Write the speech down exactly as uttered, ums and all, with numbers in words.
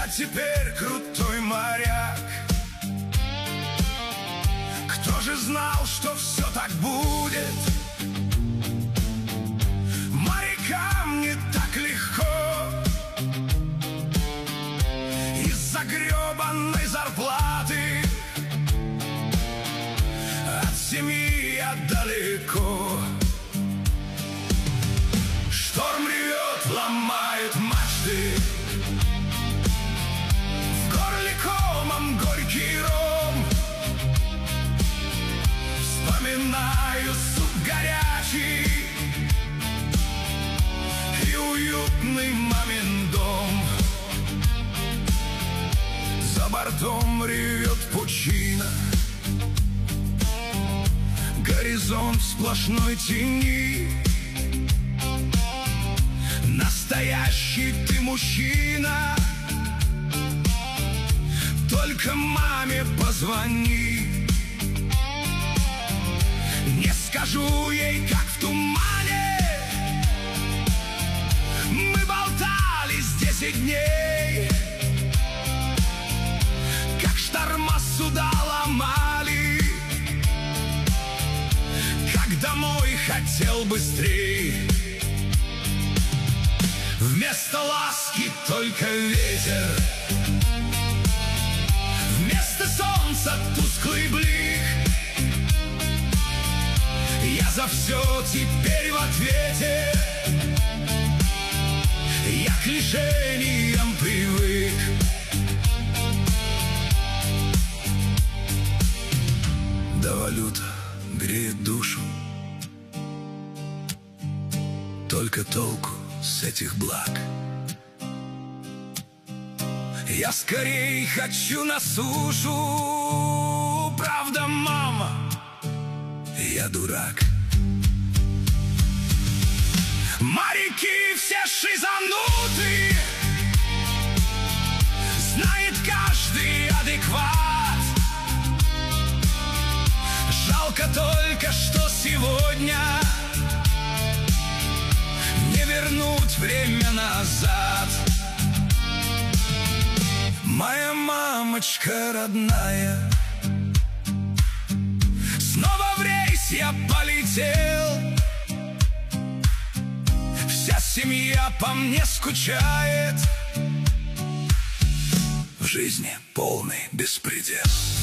Я теперь крутой моряк. Кто же знал, что все так будет? Морякам не так легко. Из-за гребаной зарплаты от семьи я далеко. Шторм ревет, ломает мачты, в горле комом горький ром. Вспоминаю суп горячий и уютный мамин дом. За бортом ревет пучина, горизонт в сплошной тени. Настоящий ты мужчина, только маме позвони. Не скажу ей, как в тумане мы болтались десять дней, как шторма суда ломали, как домой хотел быстрей. Вместо ласки только ветер, вместо солнца тусклый блик. Я за все теперь в ответе, я к лишениям привык. Да валюта греет душу, только толку с этих благ. Я скорей хочу на сушу, правда, мама, я дурак. Моряки все шизануты, знает каждый адекват. Жалко только, что сегодня не вернуть время назад. Моя мамочка родная, снова в рейс я полетел. Вся семья по мне скучает, в жизни полный беспредел.